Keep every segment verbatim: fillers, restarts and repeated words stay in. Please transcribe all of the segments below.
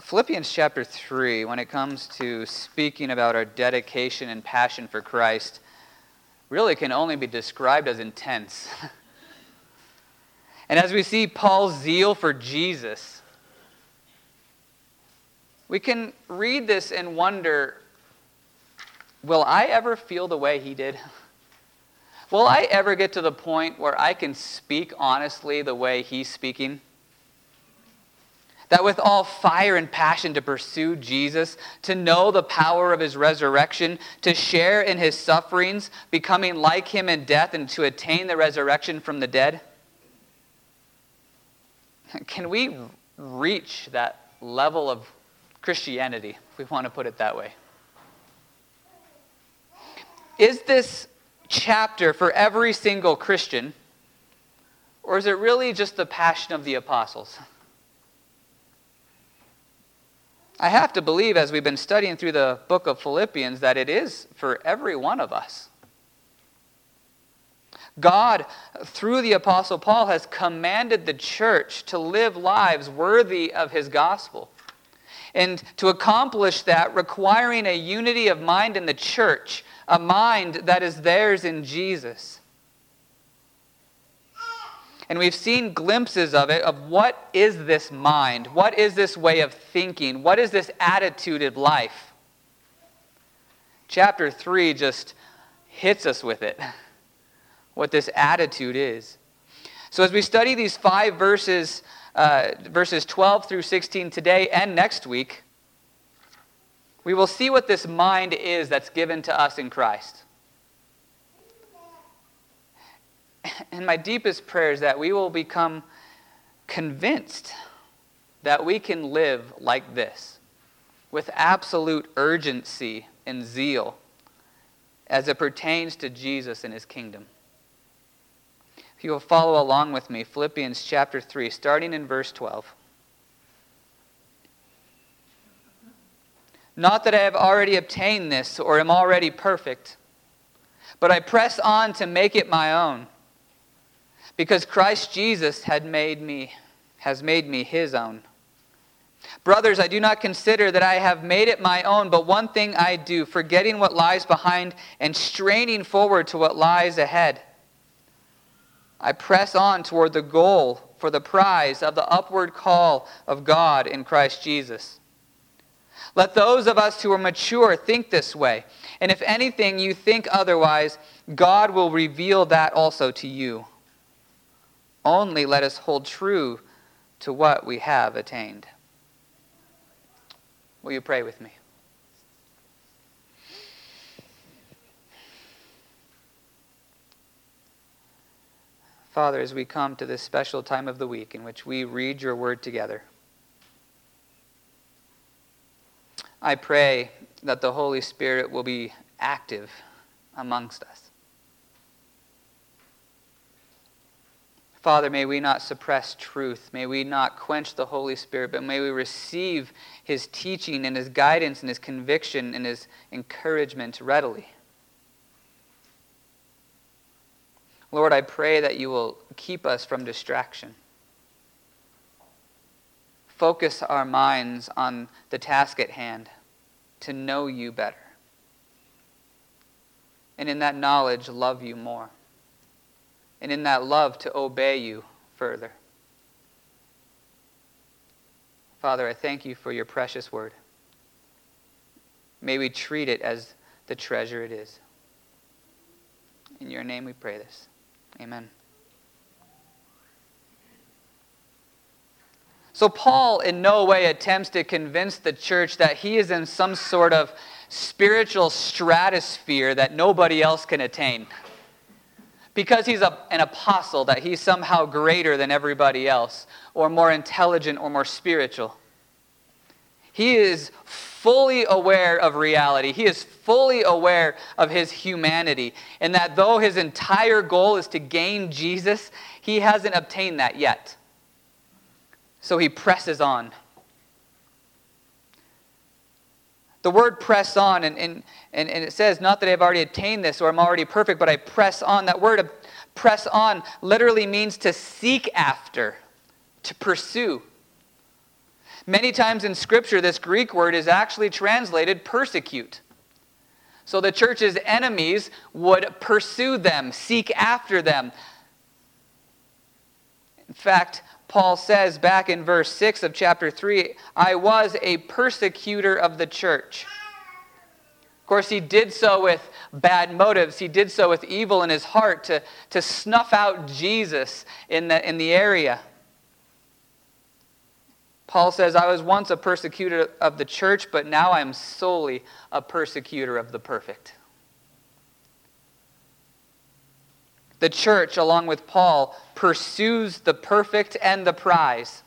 Philippians chapter three, when it comes to speaking about our dedication and passion for Christ, really can only be described as intense. And as we see Paul's zeal for Jesus, we can read this and wonder, will I ever feel the way he did? Will I ever get to the point where I can speak honestly the way he's speaking? That with all fire and passion to pursue Jesus, to know the power of his resurrection, to share in his sufferings, becoming like him in death, and to attain the resurrection from the dead? Can we reach that level of Christianity, if we want to put it that way? Is this chapter for every single Christian, or is it really just the passion of the apostles? I have to believe, as we've been studying through the book of Philippians, that it is for every one of us. God, through the Apostle Paul, has commanded the church to live lives worthy of his gospel. And to accomplish that, requiring a unity of mind in the church, a mind that is theirs in Jesus. And we've seen glimpses of it, of what is this mind? What is this way of thinking? What is this attitude of life? Chapter three just hits us with it, what this attitude is. So as we study these five verses, uh, verses twelve through sixteen today and next week, we will see what this mind is that's given to us in Christ. And my deepest prayer is that we will become convinced that we can live like this, with absolute urgency and zeal as it pertains to Jesus and his kingdom. If you will follow along with me, Philippians chapter three, starting in verse twelve. Not that I have already obtained this or am already perfect, but I press on to make it my own, because Christ Jesus had made me, has made me his own. Brothers, I do not consider that I have made it my own, but one thing I do, forgetting what lies behind and straining forward to what lies ahead. I press on toward the goal for the prize of the upward call of God in Christ Jesus. Let those of us who are mature think this way, and if anything you think otherwise, God will reveal that also to you. Only let us hold true to what we have attained. Will you pray with me? Father, as we come to this special time of the week in which we read your word together, I pray that the Holy Spirit will be active amongst us. Father, may we not suppress truth. May we not quench the Holy Spirit, but may we receive his teaching and his guidance and his conviction and his encouragement readily. Lord, I pray that you will keep us from distraction. Focus our minds on the task at hand, to know you better. And in that knowledge, love you more. And in that love, to obey you further. Father, I thank you for your precious word. May we treat it as the treasure it is. In your name we pray this. Amen. So Paul in no way attempts to convince the church that he is in some sort of spiritual stratosphere that nobody else can attain. Because he's a, an apostle, that he's somehow greater than everybody else, or more intelligent or more spiritual. He is fully aware of reality. He is fully aware of his humanity, and that though his entire goal is to gain Jesus, he hasn't obtained that yet. So he presses on. The word press on, and, and, and, and it says, not that I've already attained this or I'm already perfect, but I press on. That word press on literally means to seek after, to pursue. Many times in Scripture, this Greek word is actually translated persecute. So the church's enemies would pursue them, seek after them. In fact, Paul says back in verse six of chapter three, I was a persecutor of the church. Of course, he did so with bad motives. He did so with evil in his heart to, to snuff out Jesus in the, in the area. Paul says, I was once a persecutor of the church, but now I am solely a persecutor of the perfect. The church, along with Paul, pursues the perfect and the prize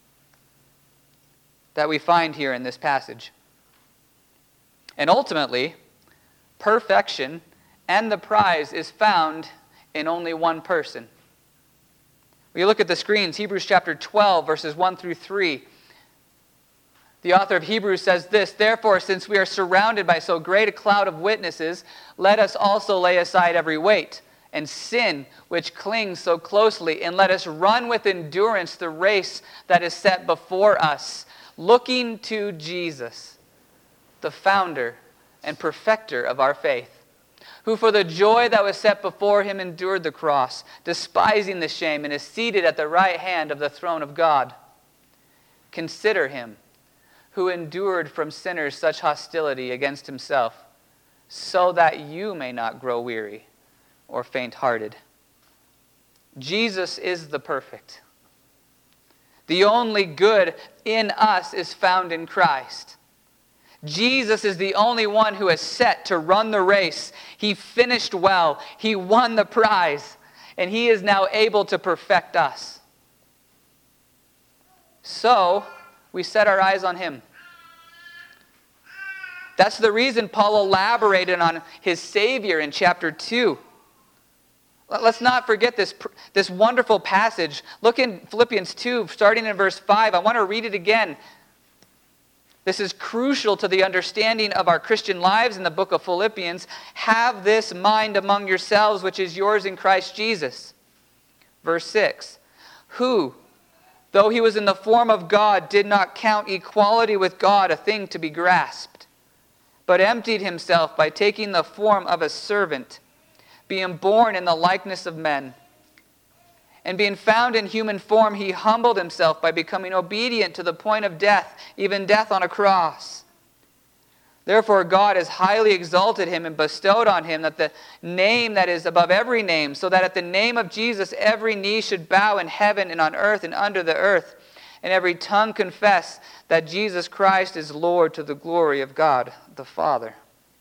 that we find here in this passage. And ultimately, perfection and the prize is found in only one person. When you look at the screens, Hebrews chapter twelve, verses one through three, the author of Hebrews says this, Therefore, since we are surrounded by so great a cloud of witnesses, let us also lay aside every weight and sin which clings so closely, and let us run with endurance the race that is set before us, looking to Jesus, the founder and perfecter of our faith, who for the joy that was set before him endured the cross, despising the shame, and is seated at the right hand of the throne of God. Consider him who endured from sinners such hostility against himself, so that you may not grow weary or faint-hearted. Jesus is the perfect. The only good in us is found in Christ. Jesus is the only one who is set to run the race. He finished well. He won the prize. And he is now able to perfect us. So, we set our eyes on him. That's the reason Paul elaborated on his Savior in chapter two. Let's not forget this, this wonderful passage. Look in Philippians two, starting in verse five. I want to read it again. This is crucial to the understanding of our Christian lives in the book of Philippians. Have this mind among yourselves, which is yours in Christ Jesus. Verse six. Who, though he was in the form of God, did not count equality with God a thing to be grasped, but emptied himself by taking the form of a servant, being born in the likeness of men. And being found in human form, he humbled himself by becoming obedient to the point of death, even death on a cross. Therefore God has highly exalted him and bestowed on him that the name that is above every name, so that at the name of Jesus every knee should bow in heaven and on earth and under the earth, and every tongue confess that Jesus Christ is Lord, to the glory of God the Father.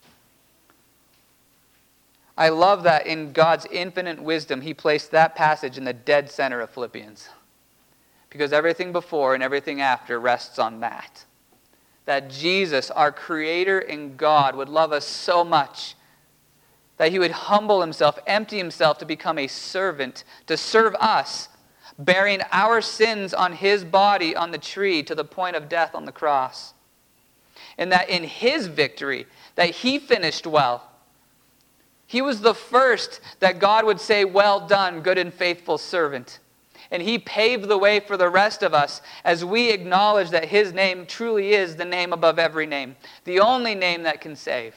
I love that in God's infinite wisdom, he placed that passage in the dead center of Philippians. Because everything before and everything after rests on that. That Jesus, our Creator and God, would love us so much that he would humble himself, empty himself to become a servant, to serve us, bearing our sins on his body on the tree to the point of death on the cross. And that in his victory, that he finished well. He was the first that God would say, well done, good and faithful servant. And he paved the way for the rest of us as we acknowledge that his name truly is the name above every name, the only name that can save.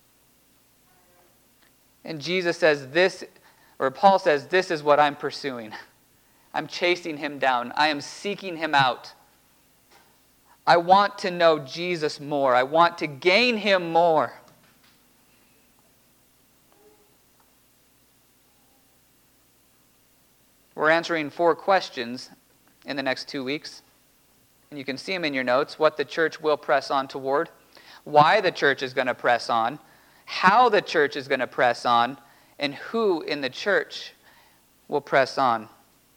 And Jesus says this, or Paul says, this is what I'm pursuing. I'm chasing him down. I am seeking him out. I want to know Jesus more. I want to gain him more. We're answering four questions in the next two weeks. And you can see them in your notes. What the church will press on toward. Why the church is going to press on. How the church is going to press on. And who in the church will press on.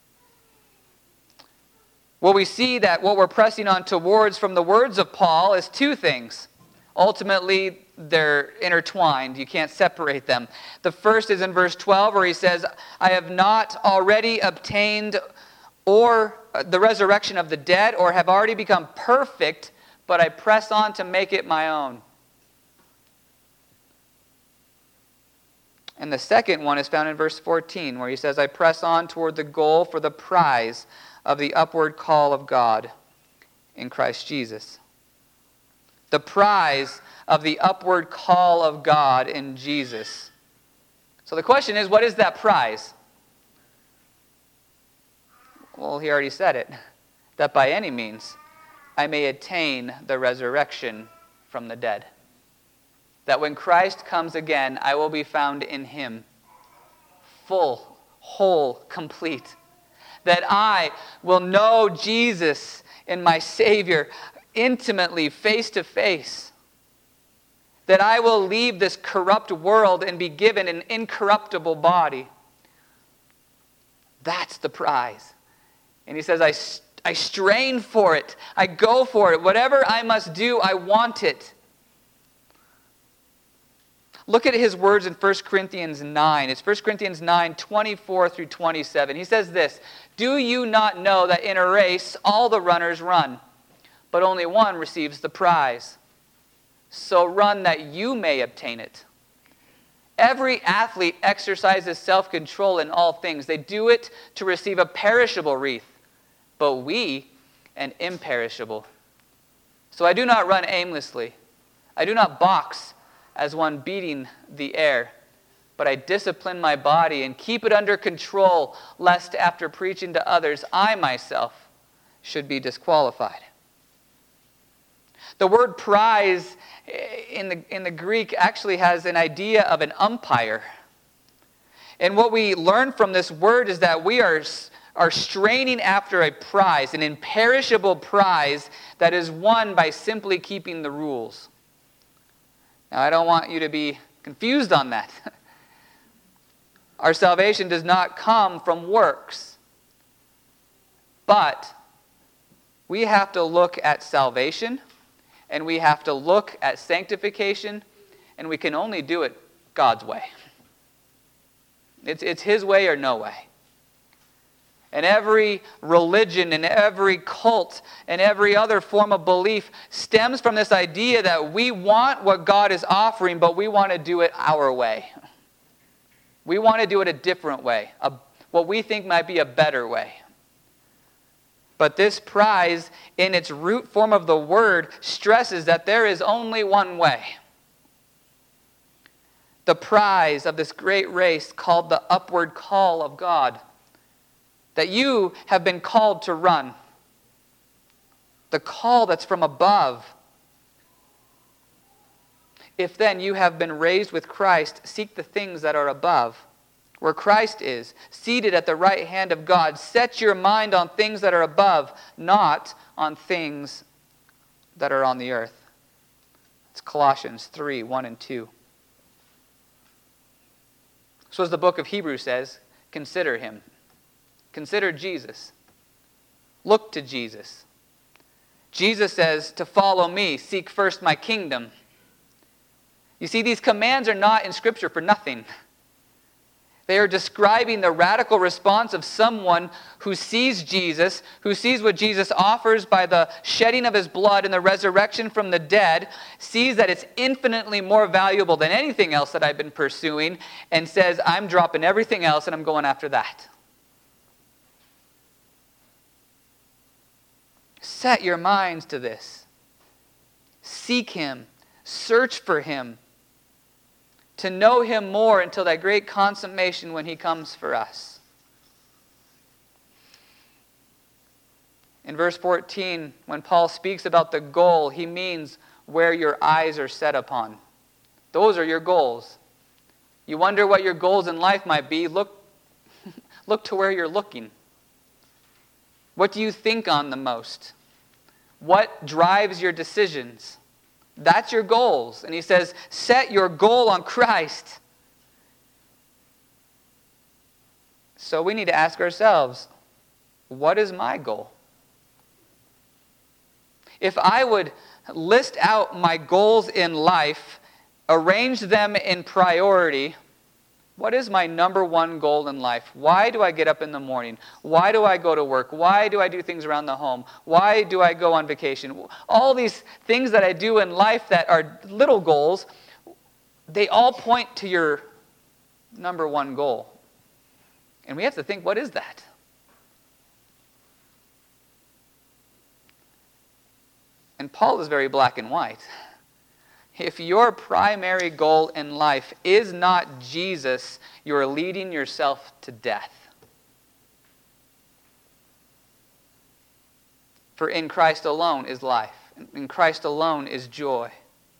Well, we see that what we're pressing on towards from the words of Paul is two things. Ultimately, they're intertwined. You can't separate them. The first is in verse twelve where he says, I have not already obtained or the resurrection of the dead or have already become perfect, but I press on to make it my own. And the second one is found in verse fourteen where he says, I press on toward the goal for the prize of the upward call of God in Christ Jesus. The prize of the upward call of God in Jesus. So the question is, what is that prize? Well, he already said it. That by any means I may attain the resurrection from the dead. That when Christ comes again, I will be found in him, full, whole, complete. That I will know Jesus and my Savior intimately, face to face. That I will leave this corrupt world and be given an incorruptible body. That's the prize. And he says, I, I strain for it. I go for it. Whatever I must do, I want it. Look at his words in First Corinthians nine. It's First Corinthians nine, twenty-four through twenty-seven. He says this, do you not know that in a race all the runners run, but only one receives the prize? So run that you may obtain it. Every athlete exercises self-control in all things. They do it to receive a perishable wreath, but we an imperishable. So I do not run aimlessly. I do not box as one beating the air, but I discipline my body and keep it under control, lest after preaching to others, I myself should be disqualified. The word prize in the, in the Greek actually has an idea of an umpire. And what we learn from this word is that we are, are straining after a prize, an imperishable prize that is won by simply keeping the rules. Now, I don't want you to be confused on that. Our salvation does not come from works. But we have to look at salvation, and we have to look at sanctification, and we can only do it God's way. It's, it's his way or no way. And every religion and every cult and every other form of belief stems from this idea that we want what God is offering, but we want to do it our way. We want to do it a different way, a, what we think might be a better way. But this prize, in its root form of the word, stresses that there is only one way. The prize of this great race called the upward call of God, that you have been called to run. The call that's from above. If then you have been raised with Christ, seek the things that are above, where Christ is, seated at the right hand of God. Set your mind on things that are above, not on things that are on the earth. It's Colossians three, one and two. So as the book of Hebrews says, consider him. Consider Jesus. Look to Jesus. Jesus says to follow me, seek first my kingdom. You see, these commands are not in Scripture for nothing. They are describing the radical response of someone who sees Jesus, who sees what Jesus offers by the shedding of his blood and the resurrection from the dead, sees that it's infinitely more valuable than anything else that I've been pursuing, and says, I'm dropping everything else and I'm going after that. Set your minds to this. Seek him. Search for him. To know him more until that great consummation when he comes for us. In verse fourteen, when Paul speaks about the goal, he means where your eyes are set upon. Those are your goals. You wonder what your goals in life might be. Look, look to where you're looking. What do you think on the most? What drives your decisions? That's your goals. And he says, set your goal on Christ. So we need to ask ourselves, what is my goal? If I would list out my goals in life, arrange them in priority, what is my number one goal in life? Why do I get up in the morning? Why do I go to work? Why do I do things around the home? Why do I go on vacation? All these things that I do in life that are little goals, they all point to your number one goal. And we have to think, what is that? And Paul is very black and white. If your primary goal in life is not Jesus, you are leading yourself to death. For in Christ alone is life. In Christ alone is joy.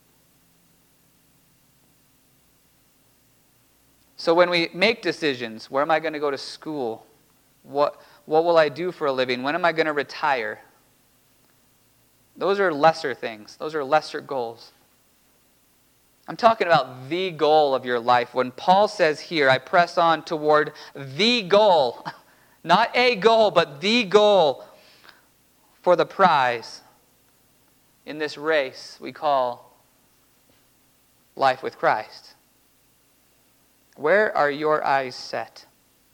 So when we make decisions, where am I going to go to school? What, what will I do for a living? When am I going to retire? Those are lesser things. Those are lesser goals. I'm talking about the goal of your life. When Paul says here, I press on toward the goal, not a goal, but the goal for the prize in this race we call life with Christ. Where are your eyes set?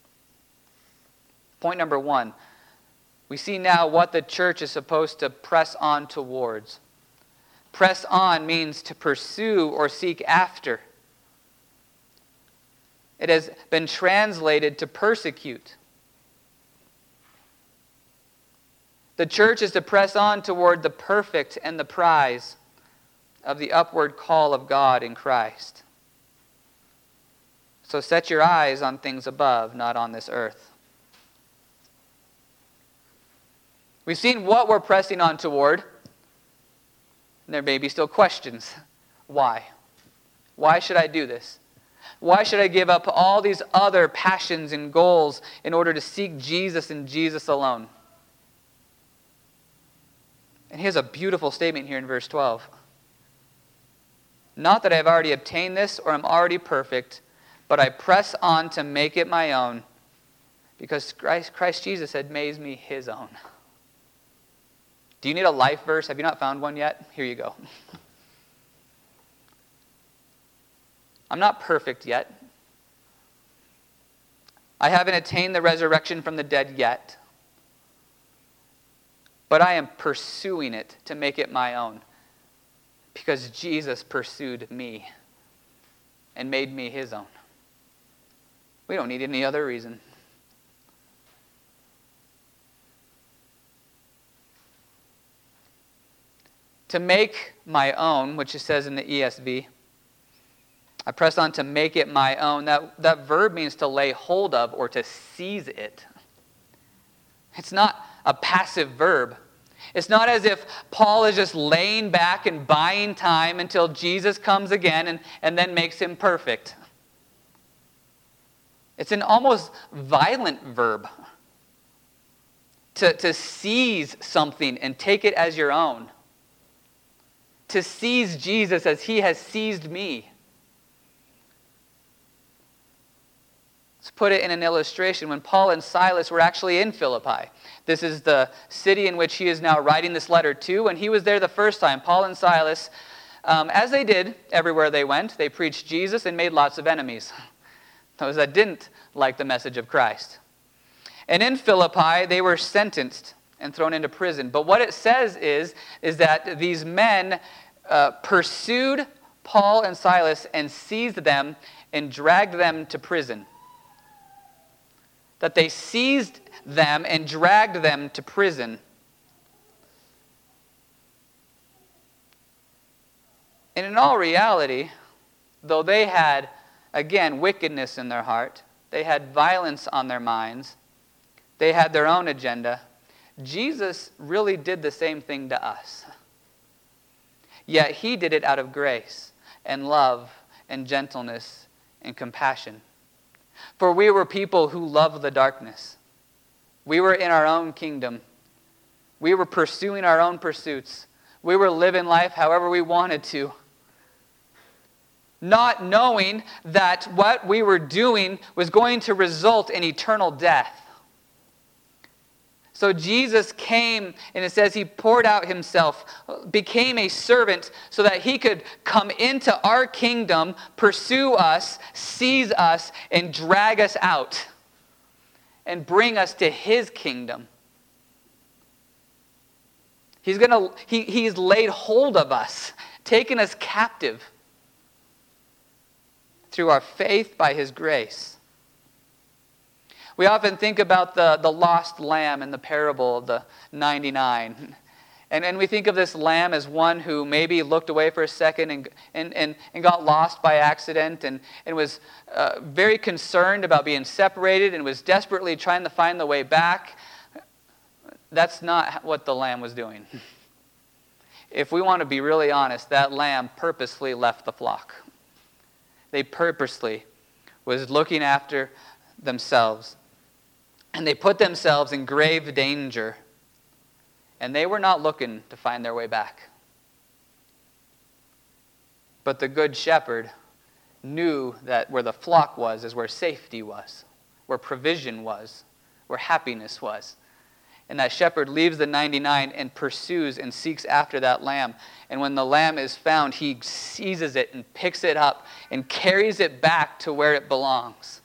Point number one, we see now what the church is supposed to press on towards. Press on means to pursue or seek after. It has been translated to persecute. The church is to press on toward the perfect and the prize of the upward call of God in Christ. So set your eyes on things above, not on this earth. We've seen what we're pressing on toward. There may be still questions. Why? Why should I do this? Why should I give up all these other passions and goals in order to seek Jesus and Jesus alone? And here's a beautiful statement here in verse twelve. Not that I've already obtained this or am already perfect, but I press on to make it my own, because Christ, Christ Jesus had made me his own. Do you need a life verse? Have you not found one yet? Here you go. I'm not perfect yet. I haven't attained the resurrection from the dead yet. But I am pursuing it to make it my own, because Jesus pursued me and made me his own. We don't need any other reason. To make my own, which it says in the E S V, I press on to make it my own. That, that verb means to lay hold of or to seize it. It's not a passive verb. It's not as if Paul is just laying back and buying time until Jesus comes again and, and then makes him perfect. It's an almost violent verb. To, to seize something and take it as your own. To seize Jesus as he has seized me. Let's put it in an illustration. When Paul and Silas were actually in Philippi, this is the city in which he is now writing this letter to. When he was there the first time, Paul and Silas, um, as they did everywhere they went, they preached Jesus and made lots of enemies. Those that didn't like the message of Christ. And in Philippi, they were sentenced and thrown into prison. But what it says is, is that these men uh, pursued Paul and Silas and seized them and dragged them to prison. That they seized them and dragged them to prison. And in all reality, though they had, again, wickedness in their heart, they had violence on their minds, they had their own agenda, Jesus really did the same thing to us. Yet he did it out of grace and love and gentleness and compassion. For we were people who loved the darkness. We were in our own kingdom. We were pursuing our own pursuits. We were living life however we wanted to. Not knowing that what we were doing was going to result in eternal death. So Jesus came, and it says he poured out himself, became a servant so that he could come into our kingdom, pursue us, seize us, and drag us out, and bring us to his kingdom. He's gonna, he, he's laid hold of us, taken us captive through our faith by his grace. We often think about the, the lost lamb in the parable of the ninety-nine. And, and we think of this lamb as one who maybe looked away for a second and, and, and, and got lost by accident and, and was uh, very concerned about being separated and was desperately trying to find the way back. That's not what the lamb was doing. If we want to be really honest, that lamb purposely left the flock. They purposely was looking after themselves. And they put themselves in grave danger. And they were not looking to find their way back. But the good shepherd knew that where the flock was is where safety was, where provision was, where happiness was. And that shepherd leaves the ninety-nine and pursues and seeks after that lamb. And when the lamb is found, he seizes it and picks it up and carries it back to where it belongs.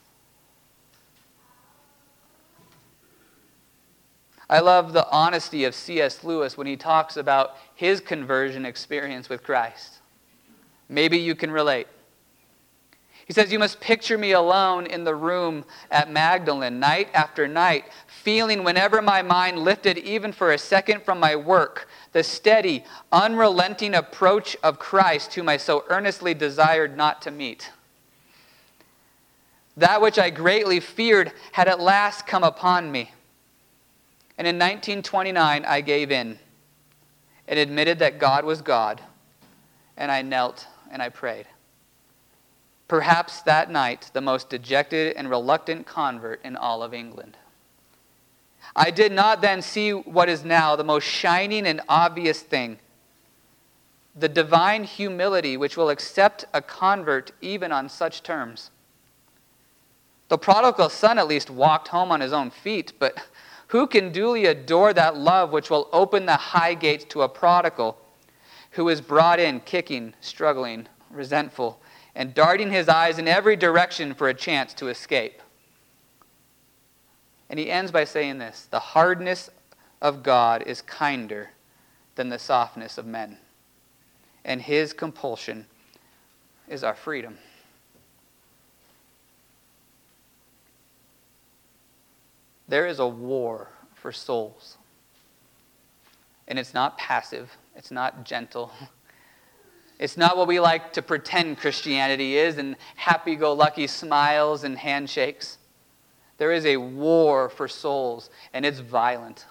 I love the honesty of C S Lewis when he talks about his conversion experience with Christ. Maybe you can relate. He says, "You must picture me alone in the room at Magdalen, night after night, feeling whenever my mind lifted even for a second from my work, the steady, unrelenting approach of Christ whom I so earnestly desired not to meet. That which I greatly feared had at last come upon me. And in nineteen twenty-nine, I gave in and admitted that God was God, and I knelt and I prayed. Perhaps that night, the most dejected and reluctant convert in all of England. I did not then see what is now the most shining and obvious thing, the divine humility which will accept a convert even on such terms. The prodigal son at least walked home on his own feet, but who can duly adore that love which will open the high gates to a prodigal who is brought in kicking, struggling, resentful, and darting his eyes in every direction for a chance to escape?" And he ends by saying this: "The hardness of God is kinder than the softness of men, and his compulsion is our freedom." There is a war for souls. And it's not passive. It's not gentle. It's not what we like to pretend Christianity is, and happy-go-lucky smiles and handshakes. There is a war for souls, and it's violent.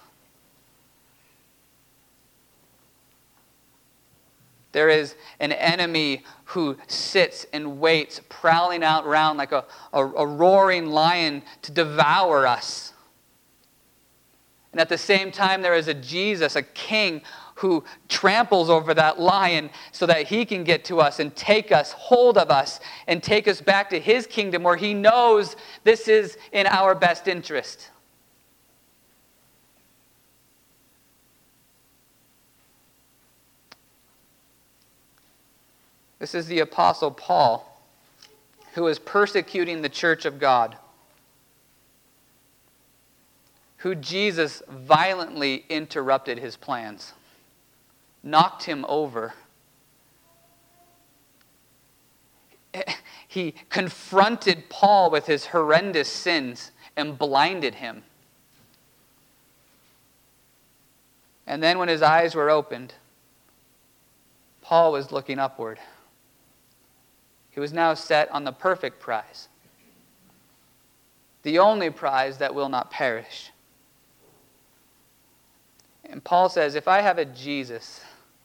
There is an enemy who sits and waits, prowling out around like a, a, a roaring lion to devour us. And at the same time, there is a Jesus, a king, who tramples over that lion so that he can get to us and take us, hold of us, and take us back to his kingdom where he knows this is in our best interest. This is the Apostle Paul, who is persecuting the church of God, who Jesus violently interrupted his plans, knocked him over. He confronted Paul with his horrendous sins and blinded him. And then when his eyes were opened, Paul was looking upward. He was now set on the perfect prize, the only prize that will not perish. And Paul says, if I have a Jesus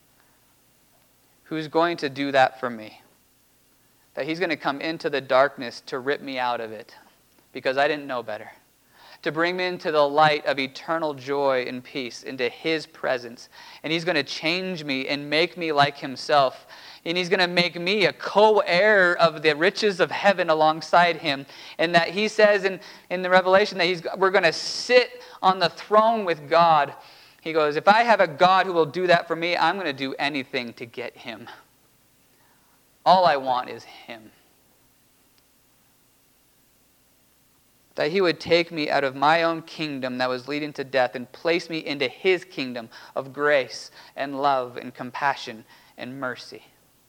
who's going to do that for me, that he's going to come into the darkness to rip me out of it because I didn't know better, to bring me into the light of eternal joy and peace, into his presence, and he's going to change me and make me like himself, and he's going to make me a co-heir of the riches of heaven alongside him, and that he says in, in the Revelation that he's, we're going to sit on the throne with God. He goes, if I have a God who will do that for me, I'm going to do anything to get him. All I want is him. That he would take me out of my own kingdom that was leading to death and place me into his kingdom of grace and love and compassion and mercy.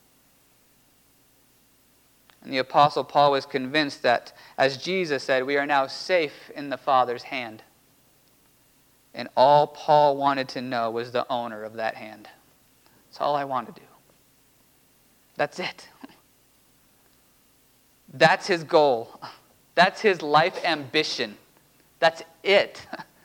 And the Apostle Paul was convinced that, as Jesus said, we are now safe in the Father's hand. And all Paul wanted to know was the owner of that hand. That's all I want to do. That's it. That's his goal. That's his life ambition. That's it.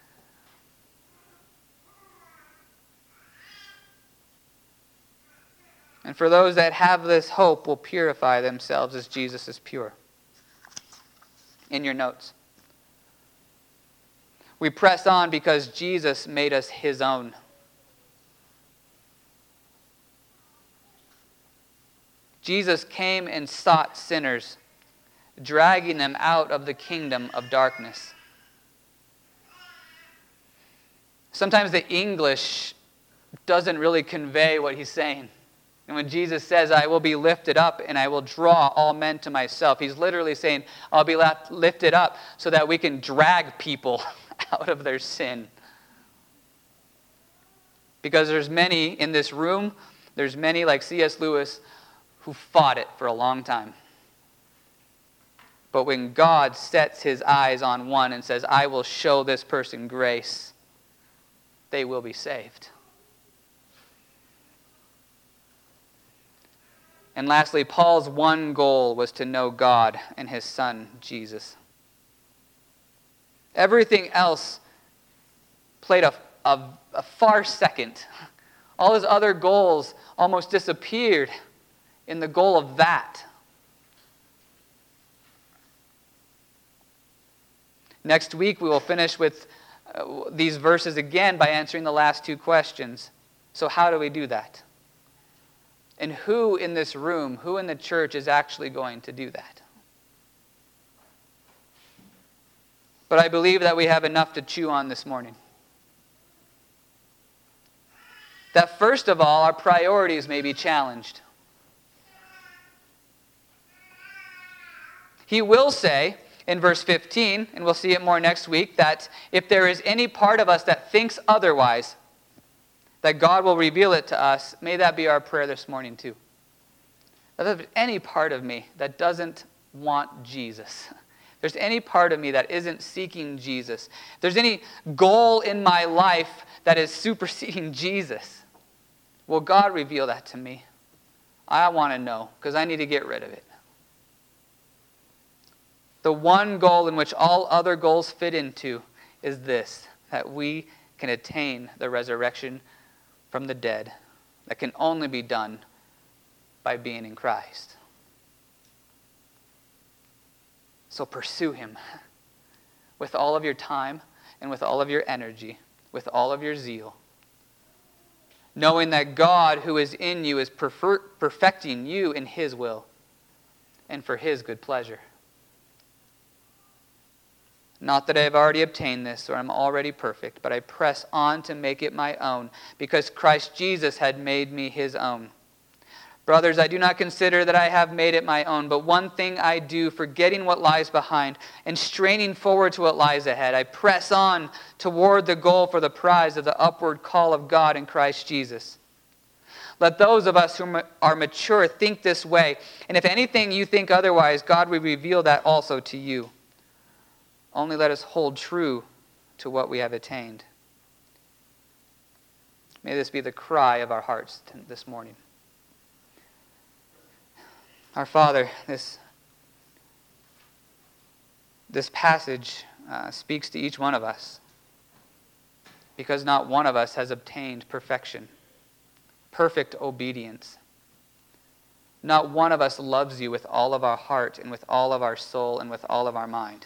And for those that have this hope will purify themselves as Jesus is pure. In your notes. We press on because Jesus made us his own. Jesus came and sought sinners, dragging them out of the kingdom of darkness. Sometimes the English doesn't really convey what he's saying. And when Jesus says, I will be lifted up and I will draw all men to myself, he's literally saying, I'll be lifted up so that we can drag people out of their sin. Because there's many in this room, there's many like C S Lewis who fought it for a long time. But when God sets his eyes on one and says, I will show this person grace, they will be saved. And lastly, Paul's one goal was to know God and his Son, Jesus. Everything else played a, a, a far second. All his other goals almost disappeared in the goal of that. Next week, we will finish with uh, these verses again by answering the last two questions. So how do we do that? And who in this room, who in the church is actually going to do that? But I believe that we have enough to chew on this morning. That first of all, our priorities may be challenged. He will say in verse fifteen, and we'll see it more next week, that if there is any part of us that thinks otherwise, that God will reveal it to us. May that be our prayer this morning too. That if there's any part of me that doesn't want Jesus, if there's any part of me that isn't seeking Jesus, if there's any goal in my life that is superseding Jesus, will God reveal that to me? I want to know, because I need to get rid of it. The one goal in which all other goals fit into is this, that we can attain the resurrection from the dead that can only be done by being in Christ. So pursue him with all of your time and with all of your energy, with all of your zeal, knowing that God who is in you is prefer- perfecting you in his will and for his good pleasure. Not that I have already obtained this or am already perfect, but I press on to make it my own, because Christ Jesus had made me his own. Brothers, I do not consider that I have made it my own, but one thing I do, forgetting what lies behind and straining forward to what lies ahead, I press on toward the goal for the prize of the upward call of God in Christ Jesus. Let those of us who are mature think this way, and if anything you think otherwise, God will reveal that also to you. Only let us hold true to what we have attained. May this be the cry of our hearts this morning. Our Father, this, this passage uh, speaks to each one of us, because not one of us has obtained perfection, perfect obedience. Not one of us loves you with all of our heart and with all of our soul and with all of our mind.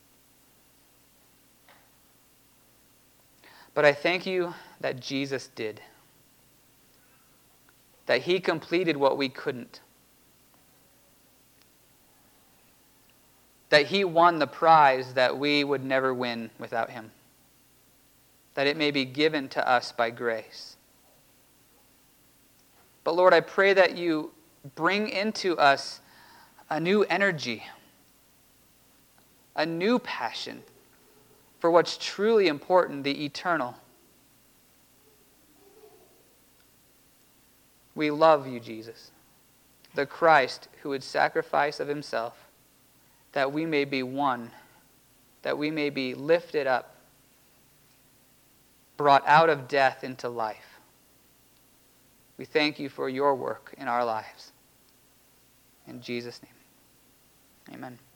But I thank you that Jesus did. That he completed what we couldn't. That he won the prize that we would never win without him. That it may be given to us by grace. But Lord, I pray that you bring into us a new energy, a new passion for what's truly important, the eternal. We love you, Jesus, the Christ who would sacrifice of himself, that we may be one, that we may be lifted up, brought out of death into life. We thank you for your work in our lives. In Jesus' name, amen.